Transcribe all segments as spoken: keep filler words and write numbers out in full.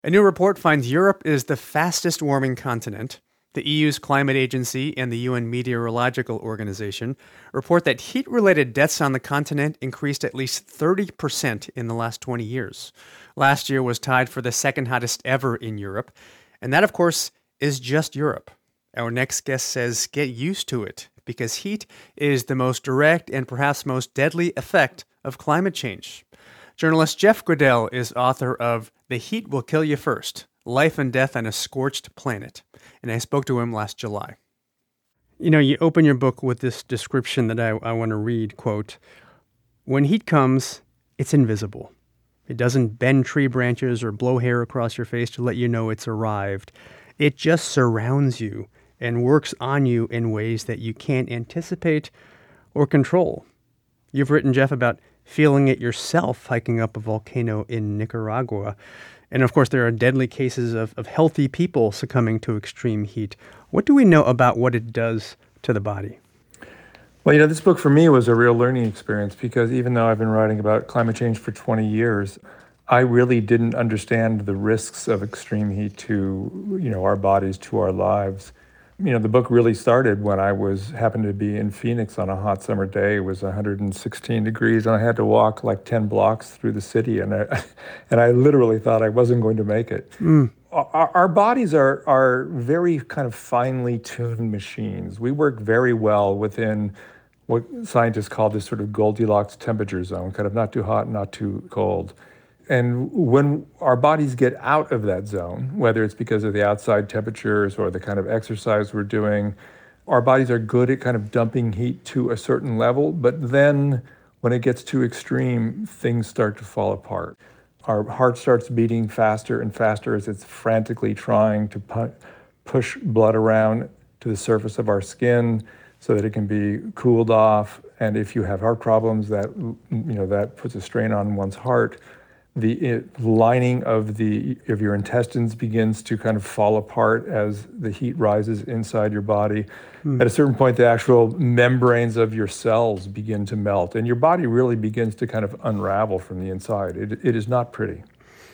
A new report finds Europe is the fastest warming continent. The E U's climate agency and the U N Meteorological Organization report that heat-related deaths on the continent increased at least thirty percent in the last twenty years. Last year was tied for the second hottest ever in Europe. And that, of course, is just Europe. Our next guest says get used to it, because heat is the most direct and perhaps most deadly effect of climate change. Journalist Jeff Goodell is author of The Heat Will Kill You First, Life and Death on a Scorched Planet, and I spoke to him last July. You know, you open your book with this description that I, I want to read, quote, "When heat comes, it's invisible. It doesn't bend tree branches or blow hair across your face to let you know it's arrived. It just surrounds you and works on you in ways that you can't anticipate or control." You've written, Jeff, about feeling it yourself hiking up a volcano in Nicaragua. And of course, there are deadly cases of, of healthy people succumbing to extreme heat. What do we know about what it does to the body? Well, you know, this book for me was a real learning experience because even though I've been writing about climate change for twenty years, I really didn't understand the risks of extreme heat to, you know, our bodies, to our lives. You know, the book really started when I was happened to be in Phoenix on a hot summer day. It was one hundred sixteen degrees, and I had to walk like ten blocks through the city, and I, and I literally thought I wasn't going to make it. Mm. Our, our bodies are are very kind of finely tuned machines. We work very well within what scientists call this sort of Goldilocks temperature zone, kind of not too hot, not too cold. And when our bodies get out of that zone, whether it's because of the outside temperatures or the kind of exercise we're doing, our bodies are good at kind of dumping heat to a certain level. But then when it gets too extreme, things start to fall apart. Our heart starts beating faster and faster as it's frantically trying to pu- push blood around to the surface of our skin so that it can be cooled off. And if you have heart problems, that, you know, that puts a strain on one's heart. The it, lining of the of your intestines begins to kind of fall apart as the heat rises inside your body. Mm. At a certain point, the actual membranes of your cells begin to melt, and your body really begins to kind of unravel from the inside. It it is not pretty.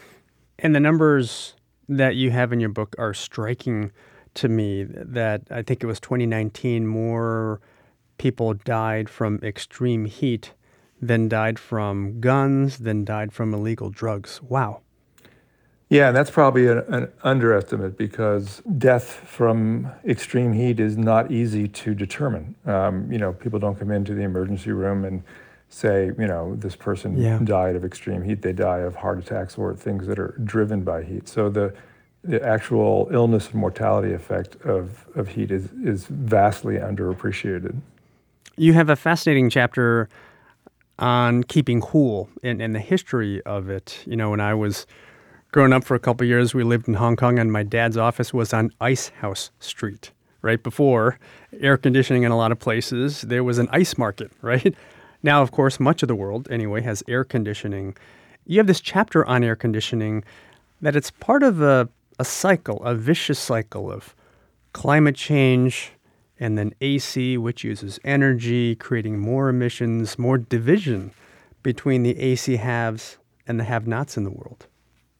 And the numbers that you have in your book are striking to me. That I think it was twenty nineteen, more people died from extreme heat than died from guns, than died from illegal drugs. Wow. Yeah, and that's probably an, an underestimate because death from extreme heat is not easy to determine. Um, you know, people don't come into the emergency room and say, you know, this person yeah. died of extreme heat. They die of heart attacks or things that are driven by heat. So the the actual illness and mortality effect of, of heat is, is vastly underappreciated. You have a fascinating chapter on keeping cool and, and the history of it. You know, when I was growing up for a couple of years, we lived in Hong Kong, and my dad's office was on Ice House Street. Right before air conditioning in a lot of places, there was an ice market, right? Now, of course, much of the world, anyway, has air conditioning. You have this chapter on air conditioning that it's part of a, a cycle, a vicious cycle of climate change, and then A C, which uses energy, creating more emissions, more division between the A C haves and the have-nots in the world.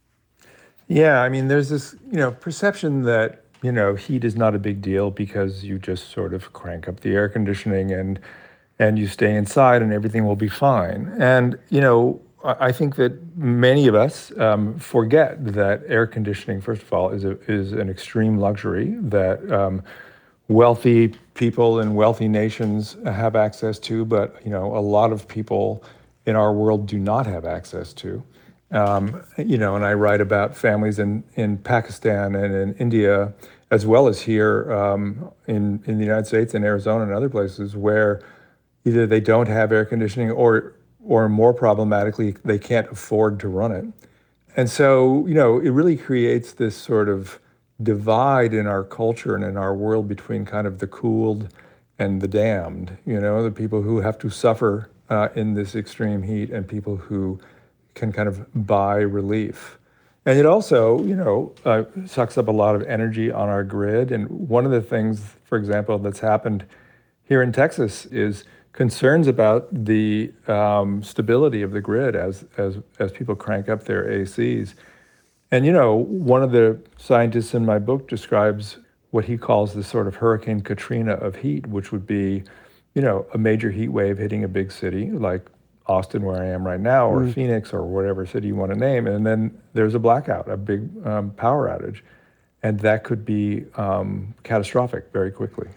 Yeah, I mean, there's this, you know, perception that, you know, heat is not a big deal because you just sort of crank up the air conditioning and and you stay inside and everything will be fine. And, you know, I think that many of us um, forget that air conditioning, first of all, is a, is an extreme luxury that um, wealthy people in wealthy nations have access to, but you know, a lot of people in our world do not have access to. Um, you know, and I write about families in, in Pakistan and in India, as well as here um, in, in the United States and Arizona and other places where either they don't have air conditioning or, or more problematically, they can't afford to run it. And so, you know, it really creates this sort of divide in our culture and in our world between kind of the cooled and the damned, you know, the people who have to suffer uh, in this extreme heat and people who can kind of buy relief. And it also, you know, uh, sucks up a lot of energy on our grid. And one of the things, for example, that's happened here in Texas is concerns about the um, stability of the grid as, as, as people crank up their A Cs. And, you know, one of the scientists in my book describes what he calls the sort of Hurricane Katrina of heat, which would be, you know, a major heat wave hitting a big city like Austin, where I am right now, or mm. Phoenix, or whatever city you want to name. And then there's a blackout, a big um, power outage. And that could be um, catastrophic very quickly.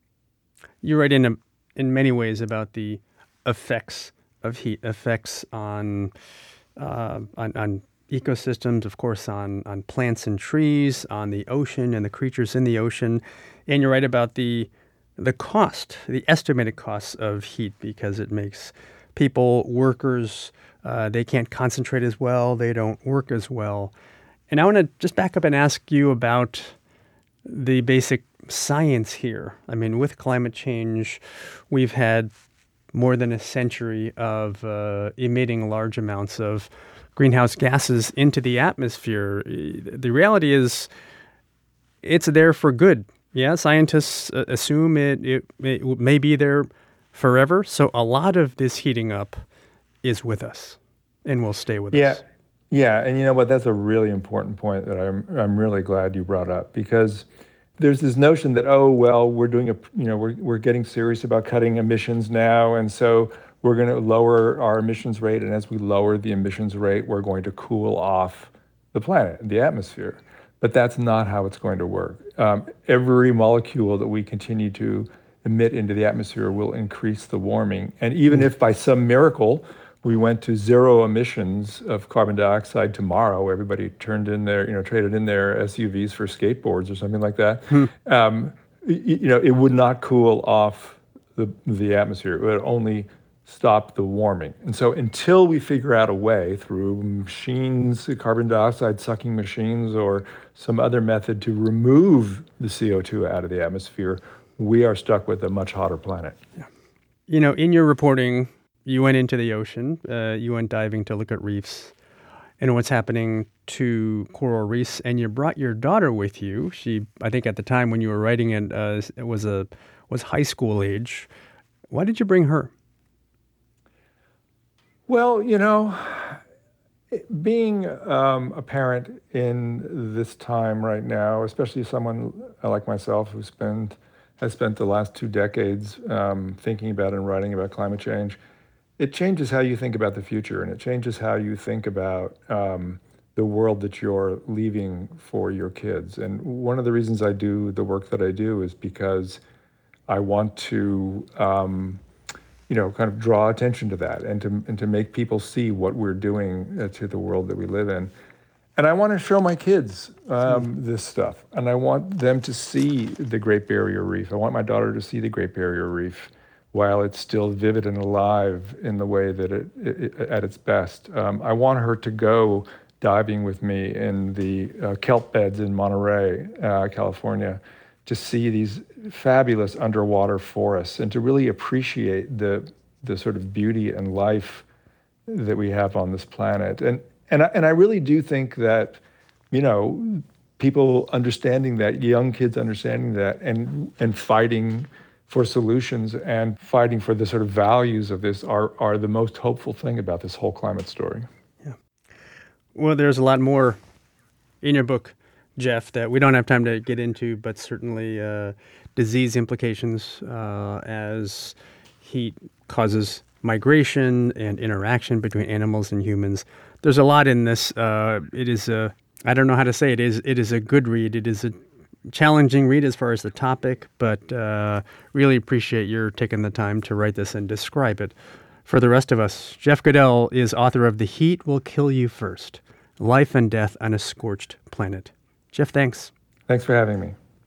You write in, a, in many ways about the effects of heat, effects on, uh, on, on ecosystems, of course, on, on plants and trees, on the ocean and the creatures in the ocean. And you write about the the cost, the estimated costs of heat, because it makes people, workers, uh, they can't concentrate as well, they don't work as well. And I want to just back up and ask you about the basic science here. I mean, with climate change, we've had more than a century of uh, emitting large amounts of greenhouse gases into the atmosphere. The reality is it's there for good. Yeah, scientists uh, assume it, it, it may be there forever. So a lot of this heating up is with us and will stay with yeah. us. Yeah, and you know what? That's a really important point that I'm I'm really glad you brought up, because there's this notion that, oh, well, we're doing a, you know, we're we're getting serious about cutting emissions now, and so we're going to lower our emissions rate, and as we lower the emissions rate, we're going to cool off the planet, the atmosphere. But that's not how it's going to work. Um, every molecule that we continue to emit into the atmosphere will increase the warming, and even if by some miracle we went to zero emissions of carbon dioxide tomorrow, everybody turned in their, you know, traded in their S U Vs for skateboards or something like that, hmm. um, you, you know, it would not cool off the, the atmosphere. It would only stop the warming. And so until we figure out a way through machines, carbon dioxide sucking machines, or some other method to remove the C O two out of the atmosphere, we are stuck with a much hotter planet. Yeah. You know, in your reporting, you went into the ocean, uh, you went diving to look at reefs and what's happening to coral reefs, and you brought your daughter with you. She, I think at the time when you were writing it, uh, it was a was high school age. Why did you bring her? Well, you know, being um, a parent in this time right now, especially someone like myself who spent, has spent the last two decades um, thinking about and writing about climate change, it changes how you think about the future, and it changes how you think about um, the world that you're leaving for your kids. And one of the reasons I do the work that I do is because I want to, um, you know, kind of draw attention to that, and to and to make people see what we're doing uh, to the world that we live in. And I want to show my kids um, this stuff, and I want them to see the Great Barrier Reef. I want my daughter to see the Great Barrier Reef while it's still vivid and alive in the way that it, it, it at its best. Um, I want her to go diving with me in the uh, kelp beds in Monterey, uh, California, to see these fabulous underwater forests, and to really appreciate the the sort of beauty and life that we have on this planet. And and I, and I really do think that, you know, people understanding that, young kids understanding that, and and fighting for solutions and fighting for the sort of values of this are are the most hopeful thing about this whole climate story. Yeah. Well, there's a lot more in your book, Jeff, that we don't have time to get into, but certainly uh, disease implications uh, as heat causes migration and interaction between animals and humans. There's a lot in this. Uh, it is a, I don't know how to say it, is it is a good read. It is a challenging read as far as the topic, but uh, really appreciate your taking the time to write this and describe it for the rest of us. Jeff Goodell is author of The Heat Will Kill You First, Life and Death on a Scorched Planet. Jeff, thanks. Thanks for having me.